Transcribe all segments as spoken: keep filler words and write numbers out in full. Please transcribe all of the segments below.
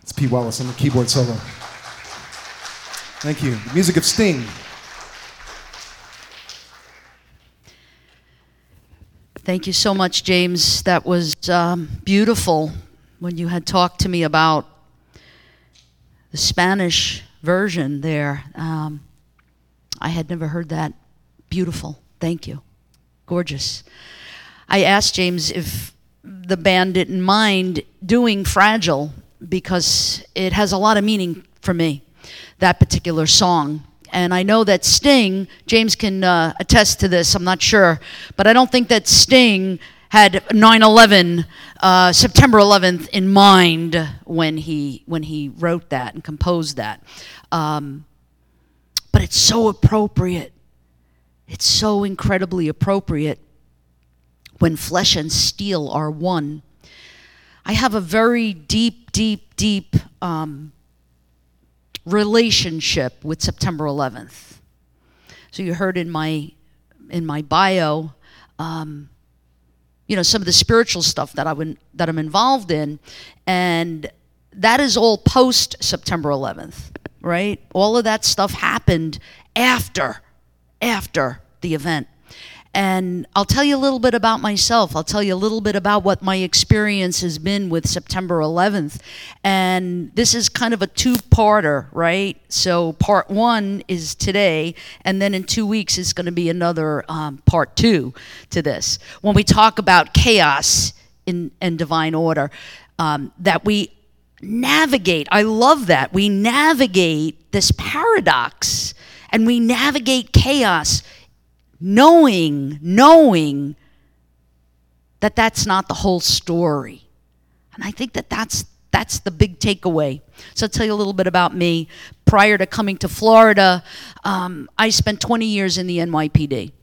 It's Pete Wallace on the keyboard solo. Thank you. The music of Sting. Thank you so much, James. That was um, beautiful when you had talked to me about the Spanish version there. Um, I had never heard that. Beautiful. Thank you. Gorgeous. I asked James if the band didn't mind doing Fragile because it has a lot of meaning for me, that particular song. And I know that Sting, James can uh, attest to this, I'm not sure, but I don't think that Sting had nine eleven, uh, September eleventh in mind when he when he wrote that and composed that. Um, but it's so appropriate. It's so incredibly appropriate when flesh and steel are one. I have a very deep, deep, deep um, relationship with September eleventh. So you heard in my in my bio, um, you know, some of the spiritual stuff that I would, that I'm involved in, and that is all post September eleventh, right? All of that stuff happened after after the event. And I'll tell you a little bit about myself. I'll tell you a little bit about what my experience has been with September eleventh. And this is kind of a two-parter, right? So part one is today, and then in two weeks is going to be another um, part two to this. When we talk about chaos in, in divine order, um, that we navigate, I love that, we navigate this paradox, and we navigate chaos knowing, knowing that that's not the whole story. And I think that that's, that's the big takeaway. So I'll tell you a little bit about me. Prior to coming to Florida, um, I spent twenty years in the N Y P D.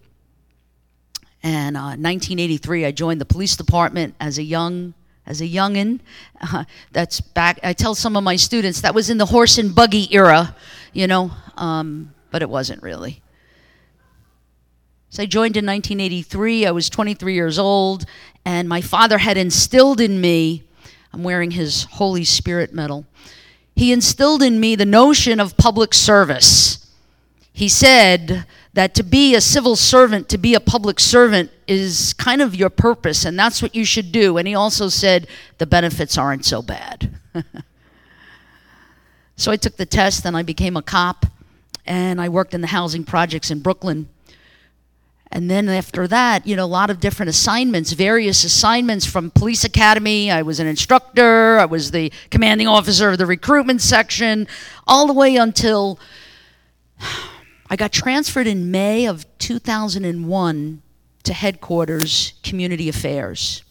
And uh, in nineteen eighty-three, I joined the police department as a young, as a youngin'. Uh, that's back, I tell some of my students, that was in the horse and buggy era, you know, um, but it wasn't really. So I joined in nineteen eighty-three. I was twenty-three years old, and my father had instilled in me, I'm wearing his Holy Spirit medal, he instilled in me the notion of public service. He said that to be a civil servant, to be a public servant is kind of your purpose, and that's what you should do. And he also said the benefits aren't so bad. So I took the test, and I became a cop, and I worked in the housing projects in Brooklyn. And then after that, you know, a lot of different assignments, various assignments from police academy. I was an instructor. I was the commanding officer of the recruitment section, all the way until I got transferred in May of two thousand one to headquarters, community affairs.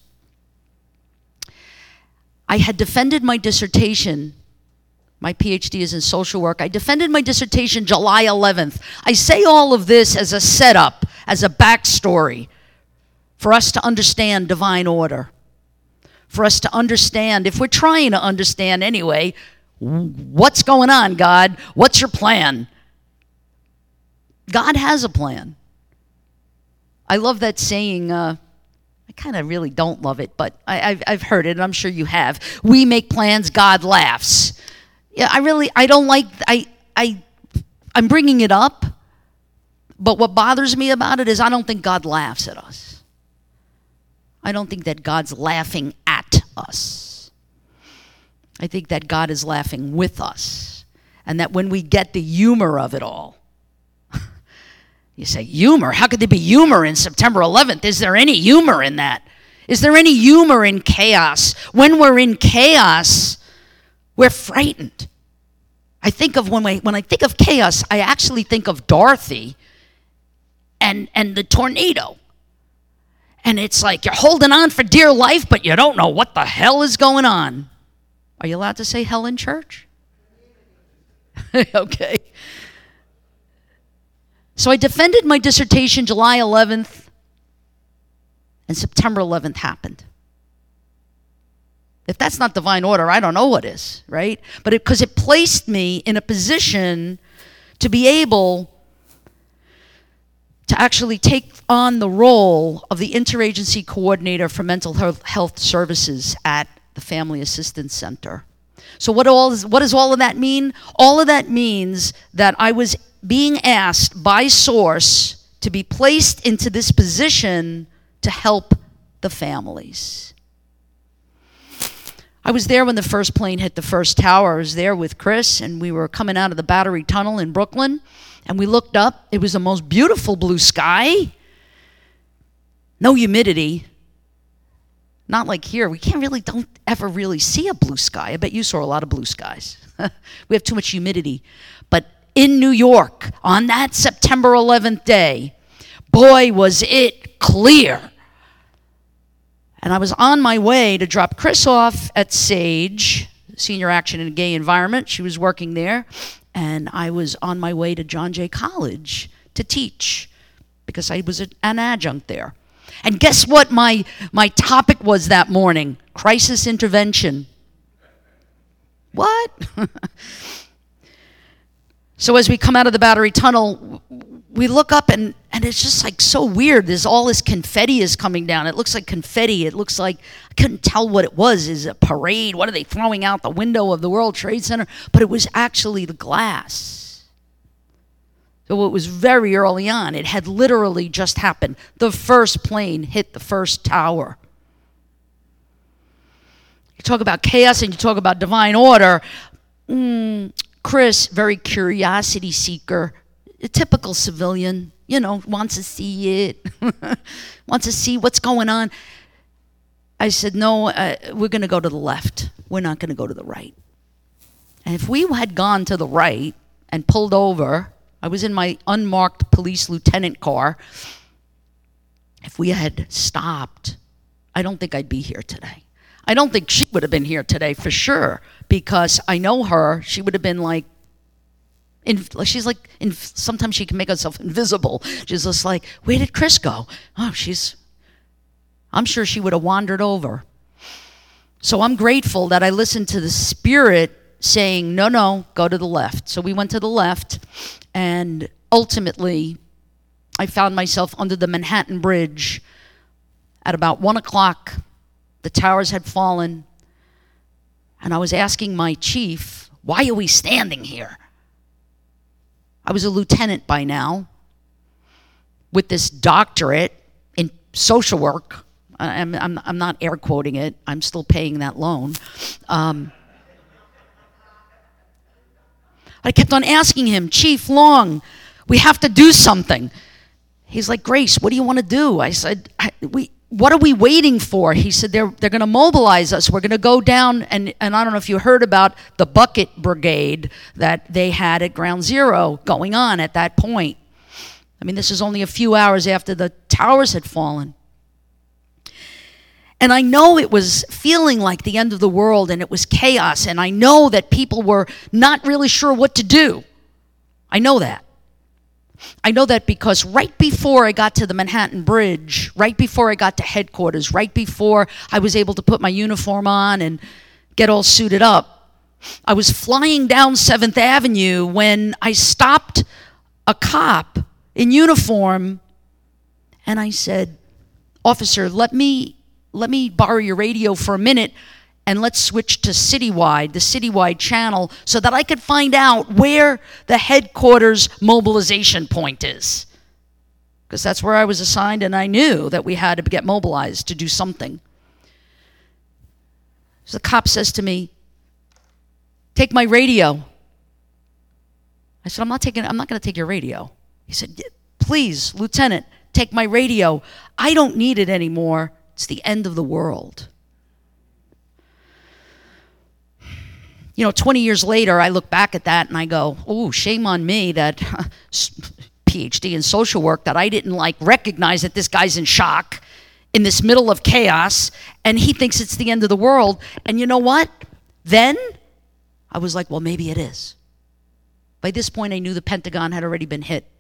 I had defended my dissertation. My P H D is in social work. I defended my dissertation July eleventh. I say all of this as a setup, as a backstory, for us to understand divine order, for us to understand, if we're trying to understand anyway, what's going on, God? What's your plan? God has a plan. I love that saying, uh, I kind of really don't love it, but I, I've, I've heard it, and I'm sure you have. We make plans, God laughs. Yeah, I really, I don't like, I, I, I'm bringing it up, but what bothers me about it is I don't think God laughs at us. I don't think that God's laughing at us. I think that God is laughing with us, and that when we get the humor of it all, you say, humor? How could there be humor in September eleventh? Is there any humor in that? Is there any humor in chaos? When we're in chaos, we're frightened. I think of when, we, when I think of chaos, I actually think of Dorothy and, and the tornado. And it's like you're holding on for dear life, but you don't know what the hell is going on. Are you allowed to say hell in church? Okay. So I defended my dissertation July eleventh, and September eleventh happened. If that's not divine order, I don't know what is, right? But because it, it placed me in a position to be able to actually take on the role of the interagency coordinator for mental health services at the Family Assistance Center. So what all is, what does all of that mean? All of that means that I was being asked by Source to be placed into this position to help the families. I was there when the first plane hit the first tower. I was there with Chris, and we were coming out of the Battery Tunnel in Brooklyn, and we looked up. It was the most beautiful blue sky. No humidity. Not like here. We can't really, don't ever really see a blue sky. I bet you saw a lot of blue skies. We have too much humidity. But in New York, on that September eleventh day, boy, was it clear. And I was on my way to drop Chris off at SAGE, Senior Action in a Gay Environment. She was working there. And I was on my way to John Jay College to teach because I was an adjunct there. And guess what my, my topic was that morning? Crisis intervention. What? So as we come out of the Battery Tunnel, we look up and, and it's just like so weird. There's all this confetti is coming down. It looks like confetti. It looks like, I couldn't tell what it was. Is it a parade? What are they throwing out the window of the World Trade Center? But it was actually the glass. So it was very early on. It had literally just happened. The first plane hit the first tower. You talk about chaos and you talk about divine order. Mm, Chris, very curiosity seeker, a typical civilian, you know, wants to see it, wants to see what's going on. I said, no, uh, we're going to go to the left. We're not going to go to the right. And if we had gone to the right and pulled over, I was in my unmarked police lieutenant car. If we had stopped, I don't think I'd be here today. I don't think she would have been here today for sure, because I know her. She would have been like, in, she's like, in, sometimes she can make herself invisible. She's just like, where did Chris go? Oh, she's, I'm sure she would have wandered over. So I'm grateful that I listened to the Spirit saying, no, no, go to the left. So we went to the left, and ultimately, I found myself under the Manhattan Bridge at about one o'clock. The towers had fallen, and I was asking my chief, why are we standing here? I was a lieutenant by now with this doctorate in social work. I'm, I'm, I'm not air quoting it. I'm still paying that loan. Um, I kept on asking him, Chief Long, we have to do something. He's like, Grace, what do you want to do? I said, I, we, what are we waiting for? He said, they're, they're going to mobilize us. We're going to go down, and, and I don't know if you heard about the bucket brigade that they had at Ground Zero going on at that point. I mean, this is only a few hours after the towers had fallen. And I know it was feeling like the end of the world, and it was chaos, and I know that people were not really sure what to do. I know that. I know that because right before I got to the Manhattan Bridge, right before I got to headquarters, right before I was able to put my uniform on and get all suited up, I was flying down seventh Avenue when I stopped a cop in uniform, and I said, Officer, let me let me borrow your radio for a minute, and let's switch to Citywide, the Citywide channel, so that I could find out where the headquarters mobilization point is. Because that's where I was assigned, and I knew that we had to get mobilized to do something. So the cop says to me, take my radio. I said, I'm not taking, I'm not going to take your radio. He said, please, Lieutenant, take my radio. I don't need it anymore. It's the end of the world. You know, twenty years later, I look back at that and I go, oh, shame on me that uh, P H D in social work, that I didn't like recognize that this guy's in shock in this middle of chaos, and he thinks it's the end of the world. And you know what? Then I was like, well, maybe it is. By this point, I knew the Pentagon had already been hit.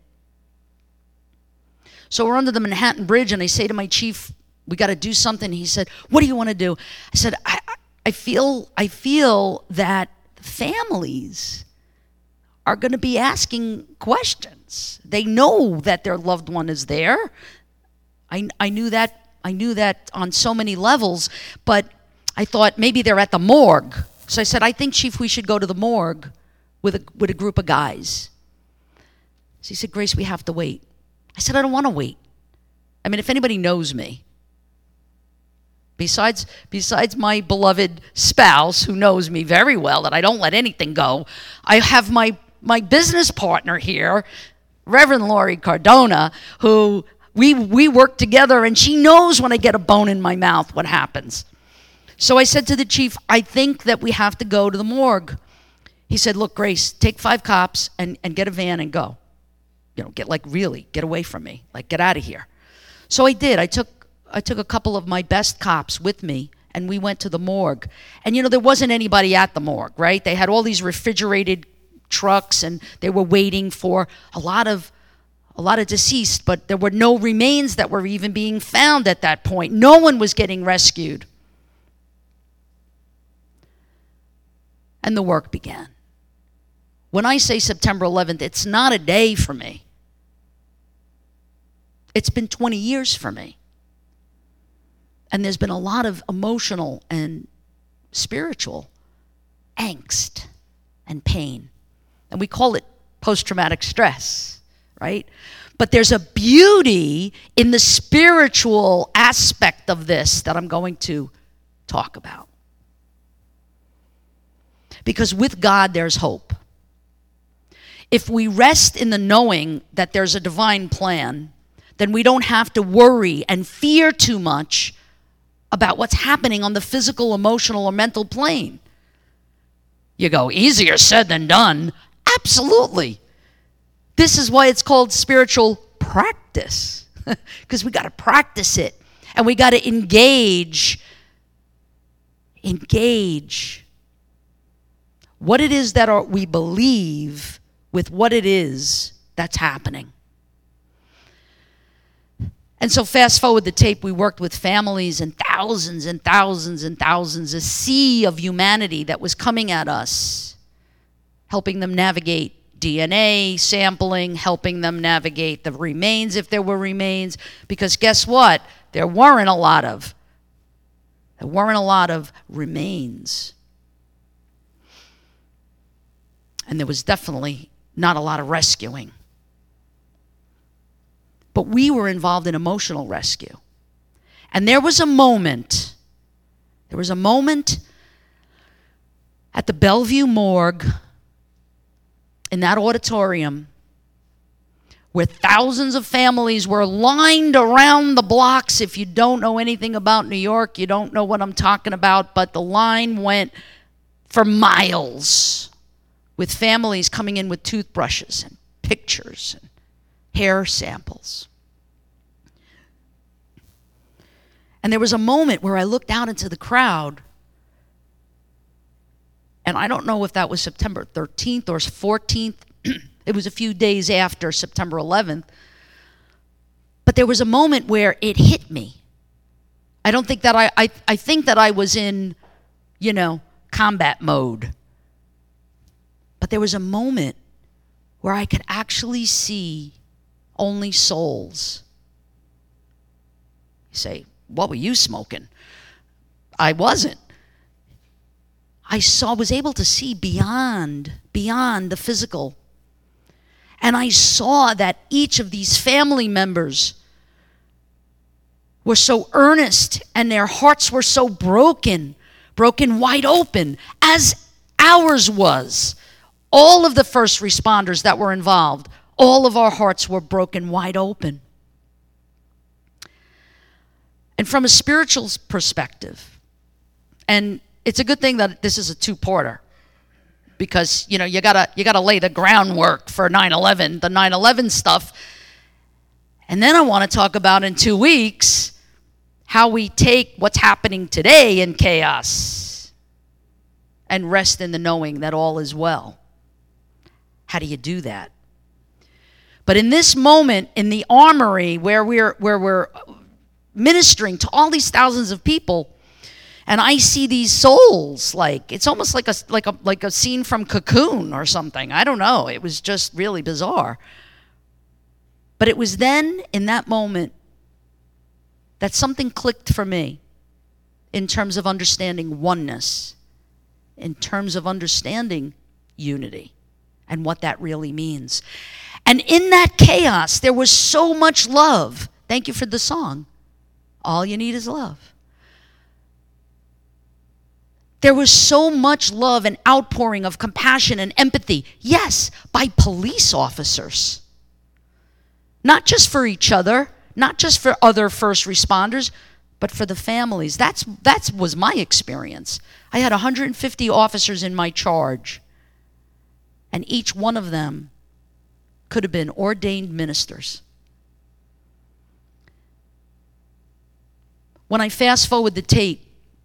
So we're under the Manhattan Bridge, and I say to my chief, we got to do something. He said, what do you want to do? I said, I, I feel I feel that families are going to be asking questions. They know that their loved one is there. I, I knew that I knew that on so many levels, but I thought maybe they're at the morgue So I said, I think, Chief, we should go to the morgue with a, with a group of guys. So he said, Grace, we have to wait. I said, I don't want to wait. I mean, if anybody knows me, besides, besides my beloved spouse, who knows me very well, that I don't let anything go, I have my, my business partner here, Reverend Laurie Cardona, who we, we work together, and she knows when I get a bone in my mouth what happens. So I said to the chief, I think that we have to go to the morgue. He said, look, Grace, take five cops and, and get a van and go. You know, get like really, get away from me. Like, get out of here. So I did. I took I took a couple of my best cops with me, and we went to the morgue. And, you know, there wasn't anybody at the morgue, right? They had all these refrigerated trucks, and they were waiting for a lot of a lot of deceased, but there were no remains that were even being found at that point. No one was getting rescued. And the work began. When I say September eleventh, it's not a day for me. It's been twenty years for me. And there's been a lot of emotional and spiritual angst and pain. And we call it post-traumatic stress, right? But there's a beauty in the spiritual aspect of this that I'm going to talk about. Because with God, there's hope. If we rest in the knowing that there's a divine plan, then we don't have to worry and fear too much about what's happening on the physical, emotional, or mental plane. You go, easier said than done. Absolutely. This is why it's called spiritual practice, because we got to practice it, and we got to engage, engage what it is that are, we believe with what it is that's happening. And so fast forward the tape, we worked with families and thousands and thousands and thousands, a sea of humanity that was coming at us, helping them navigate D N A sampling, helping them navigate the remains if there were remains, because guess what? There weren't a lot of, there weren't a lot of remains. And there was definitely not a lot of rescuing. But we were involved in emotional rescue. And there was a moment, there was a moment at the Bellevue morgue in that auditorium where thousands of families were lined around the blocks. If you don't know anything about New York, you don't know what I'm talking about, but the line went for miles with families coming in with toothbrushes and pictures and hair samples. And there was a moment where I looked out into the crowd, and I don't know if that was September thirteenth or fourteenth. It was a few days after September eleventh. But there was a moment where it hit me. I don't think that I, I, I think that I was in, you know, combat mode. But there was a moment where I could actually see only souls. You say, what were you smoking? I wasn't. I saw, was able to see beyond, beyond the physical. And I saw that each of these family members were so earnest and their hearts were so broken, broken wide open, as ours was. All of the first responders that were involved, all of our hearts were broken wide open. And from a spiritual perspective, and it's a good thing that this is a two-parter, because, you know, you gotta you gotta lay the groundwork for nine eleven, the nine eleven stuff. And then I want to talk about in two weeks how we take what's happening today in chaos and rest in the knowing that all is well. How do you do that? But in this moment, in the armory where we're where we're ministering to all these thousands of people, and I see these souls, like it's almost like a like a like a scene from Cocoon or something. I don't know. It was just really bizarre. But it was then, in that moment, that something clicked for me in terms of understanding oneness in terms of understanding unity and what that really means. And in that chaos, there was so much love. Thank you for the song. All you need is love. There was so much love and outpouring of compassion and empathy. Yes, by police officers. Not just for each other, not just for other first responders, but for the families. That's that was my experience. I had one hundred fifty officers in my charge, and each one of them could have been ordained ministers. When I fast forward the tape,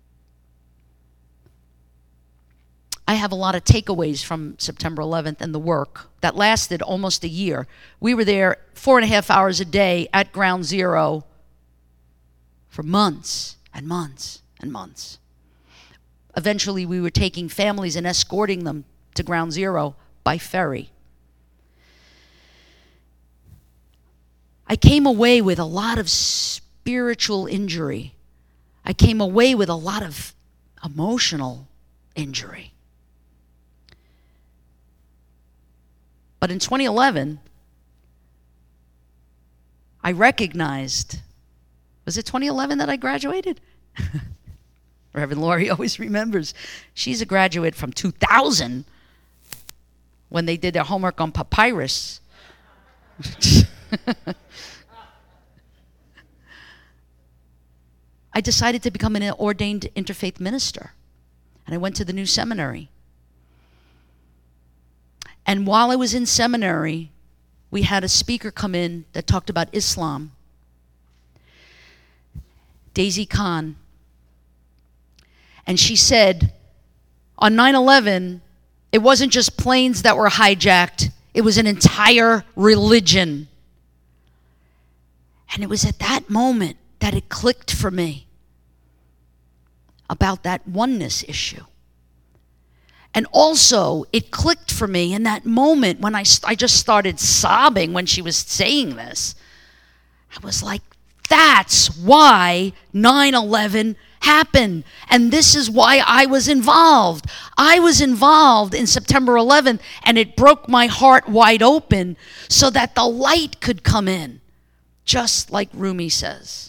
I have a lot of takeaways from September eleventh and the work that lasted almost a year. We were there four and a half hours a day at Ground Zero for months and months and months. Eventually, we were taking families and escorting them to Ground Zero by ferry. I came away with a lot of spiritual injury. I came away with a lot of emotional injury. But in twenty eleven, I recognized, was it twenty eleven that I graduated? Reverend Laurie always remembers. She's a graduate from two thousand when they did their homework on papyrus. I decided to become an ordained interfaith minister. And I went to the new seminary. And while I was in seminary, we had a speaker come in that talked about Islam. Daisy Khan. And she said, on nine eleven, it wasn't just planes that were hijacked, it was an entire religion. And it was at that moment that it clicked for me about that oneness issue. And also, it clicked for me in that moment when I, I just started sobbing when she was saying this. I was like, that's why nine eleven happened. And this is why I was involved. I was involved in September eleventh, and it broke my heart wide open so that the light could come in, just like Rumi says.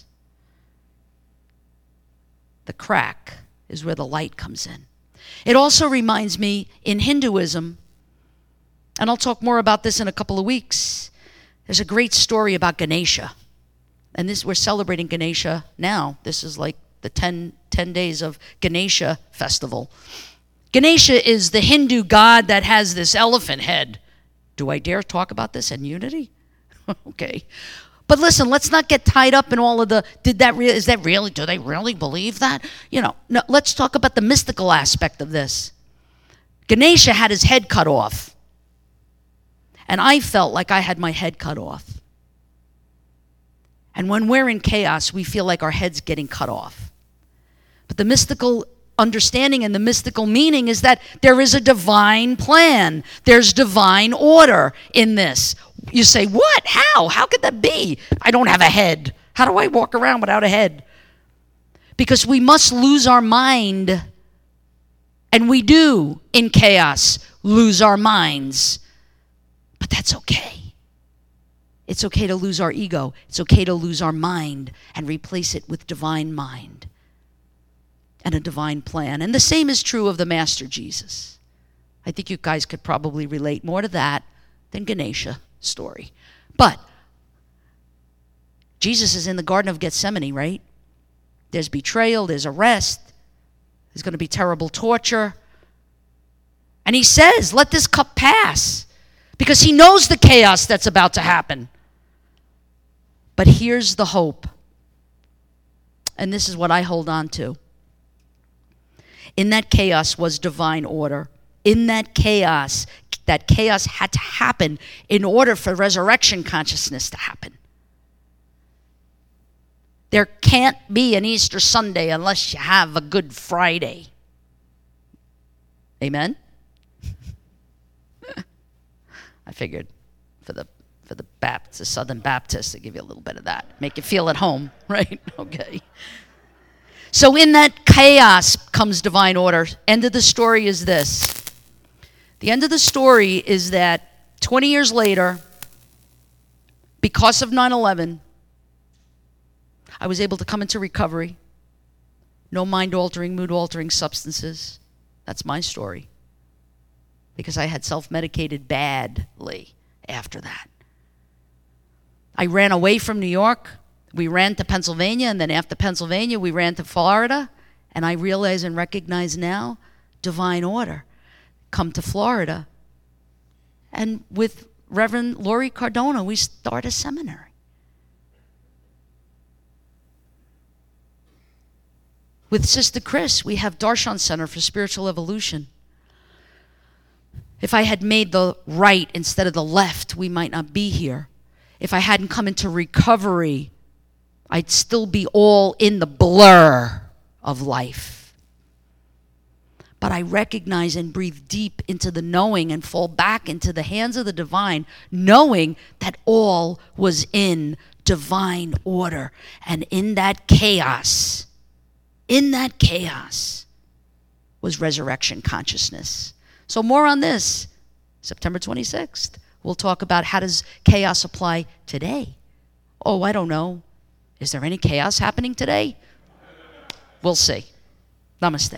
The crack is where the light comes in. It also reminds me in Hinduism, and I'll talk more about this in a couple of weeks, there's a great story about Ganesha. And this, we're celebrating Ganesha now. This is like the ten, ten days of Ganesha festival. Ganesha is the Hindu god that has this elephant head. Do I dare talk about this in unity? Okay. But listen, let's not get tied up in all of the, did that really, is that really, do they really believe that? You know, no, let's talk about the mystical aspect of this. Ganesha had his head cut off. And I felt like I had my head cut off. And when we're in chaos, we feel like our head's getting cut off. But the mystical understanding and the mystical meaning is that there is a divine plan. There's divine order in this. You say, what? How? How could that be? I don't have a head. How do I walk around without a head? Because we must lose our mind, and we do, in chaos, lose our minds. But that's okay. It's okay to lose our ego. It's okay to lose our mind and replace it with divine mind and a divine plan. And the same is true of the Master Jesus. I think you guys could probably relate more to that than Ganesha story. But Jesus is in the Garden of Gethsemane, right? There's betrayal, there's arrest, there's going to be terrible torture. And he says, let this cup pass, because he knows the chaos that's about to happen. But here's the hope. And this is what I hold on to. In that chaos was divine order. In that chaos, that chaos had to happen in order for resurrection consciousness to happen. There can't be an Easter Sunday unless you have a Good Friday. Amen? I figured for the for the Baptists, the Southern Baptists, to give you a little bit of that. Make you feel at home, right? Okay. So in that chaos comes divine order. End of the story is this. The end of the story is that twenty years later, because of nine eleven, I was able to come into recovery. No mind-altering, mood-altering substances. That's my story. Because I had self-medicated badly after that. I ran away from New York. We ran to Pennsylvania, and then after Pennsylvania, we ran to Florida. And I realize and recognize now, divine order. Come to Florida. And with Reverend Laurie Cardona, we start a seminary. With Sister Chris, we have Darshan Center for Spiritual Evolution. If I had made the right instead of the left, we might not be here. If I hadn't come into recovery, I'd still be all in the blur of life. But I recognize and breathe deep into the knowing and fall back into the hands of the divine, knowing that all was in divine order. And in that chaos, in that chaos was resurrection consciousness. So more on this, September twenty-sixth. We'll talk about how does chaos apply today. Oh, I don't know. Is there any chaos happening today? We'll see. Namaste.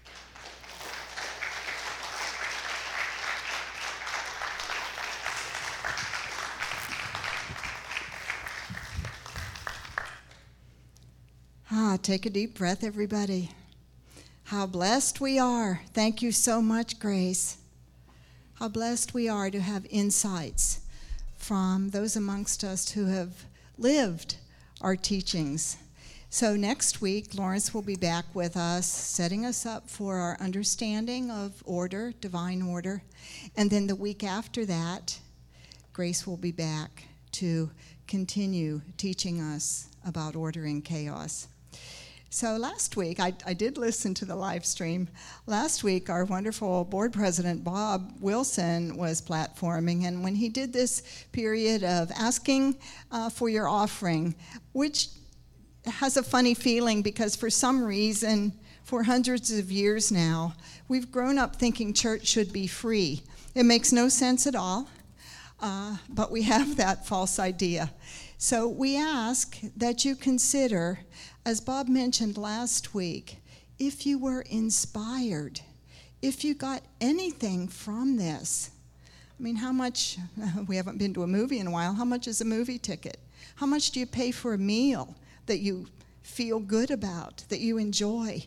Ah, take a deep breath, everybody. How blessed we are. Thank you so much, Grace. How blessed we are to have insights from those amongst us who have lived our teachings. So next week, Lawrence will be back with us, setting us up for our understanding of order, divine order. And then the week after that, Grace will be back to continue teaching us about order and chaos. So last week, I, I did listen to the live stream. Last week, our wonderful board president, Bob Wilson, was platforming. And when he did this period of asking uh, for your offering, which has a funny feeling because for some reason, for hundreds of years now, we've grown up thinking church should be free. It makes no sense at all, uh, but we have that false idea. So we ask that you consider, as Bob mentioned last week, if you were inspired, if you got anything from this. I mean, how much, we haven't been to a movie in a while, how much is a movie ticket? How much do you pay for a meal that you feel good about, that you enjoy?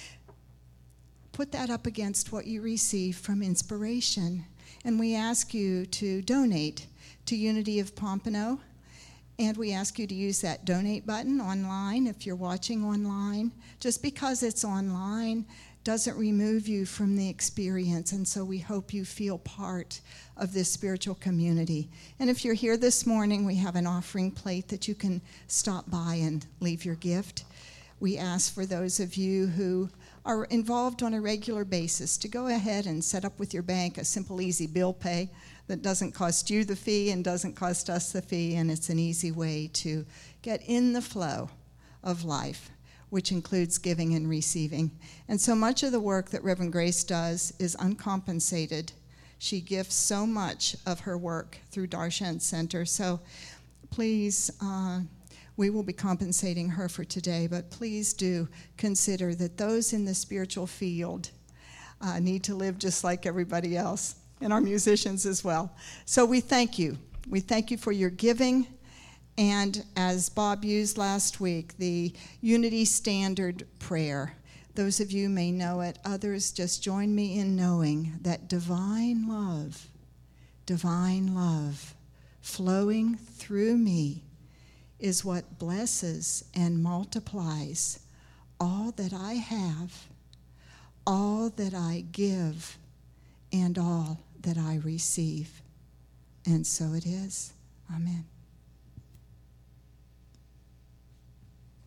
Put that up against what you receive from inspiration. And we ask you to donate to Unity of Pompano. And we ask you to use that donate button online if you're watching online. Just because it's online doesn't remove you from the experience, and so we hope you feel part of this spiritual community. And if you're here this morning, we have an offering plate that you can stop by and leave your gift. We ask for those of you who are involved on a regular basis to go ahead and set up with your bank a simple, easy bill pay that doesn't cost you the fee and doesn't cost us the fee, and it's an easy way to get in the flow of life, which includes giving and receiving. And so much of the work that Reverend Grace does is uncompensated. She gifts so much of her work through Darshan Center. So please, uh, we will be compensating her for today, but please do consider that those in the spiritual field uh, need to live just like everybody else, and our musicians as well. So we thank you. We thank you for your giving. And as Bob used last week, the Unity Standard Prayer. Those of you may know it. Others, just join me in knowing that divine love, divine love flowing through me is what blesses and multiplies all that I have, all that I give, and all that I receive. And so it is. Amen.